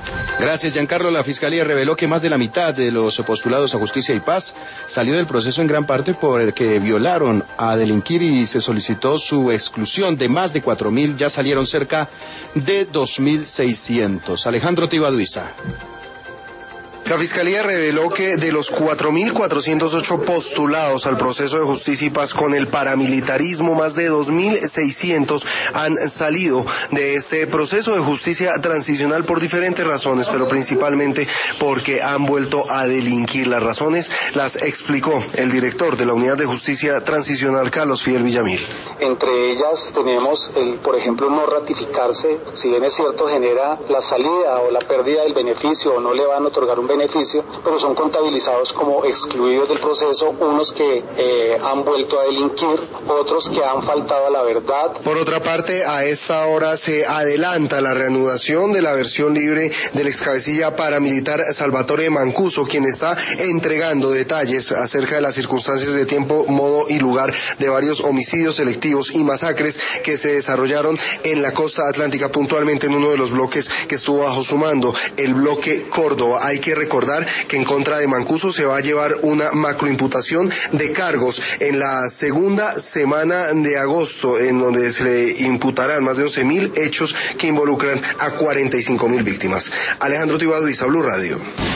Gracias, Giancarlo. La Fiscalía reveló que más de la mitad de los postulados a Justicia y Paz salió del proceso en gran parte porque violaron a delinquir y se solicitó su exclusión. De más de 4.000 ya salieron cerca de 2.600. Alejandro Tibaduiza. La Fiscalía reveló que de los 4.408 postulados al proceso de Justicia y Paz con el paramilitarismo, más de 2.600 han salido de este proceso de justicia transicional por diferentes razones, pero principalmente porque han vuelto a delinquir. Las razones las explicó el director de la Unidad de Justicia Transicional, Carlos Fidel Villamil. Entre ellas tenemos, por ejemplo, no ratificarse, si bien es cierto genera la salida o la pérdida del beneficio o no le van a otorgar un beneficio, pero son contabilizados como excluidos del proceso, unos que han vuelto a delinquir, otros que han faltado a la verdad. Por otra parte, a esta hora se adelanta la reanudación de la versión libre del excabecilla paramilitar Salvatore Mancuso, quien está entregando detalles acerca de las circunstancias de tiempo, modo y lugar de varios homicidios selectivos y masacres que se desarrollaron en la costa atlántica, puntualmente en uno de los bloques que estuvo bajo su mando, el bloque Córdoba. Hay que recordar que en contra de Mancuso se va a llevar una macroimputación de cargos en la segunda semana de agosto, en donde se le imputarán más de 11.000 hechos que involucran a 45.000 víctimas. Alejandro Tibaduiza, Blue Radio.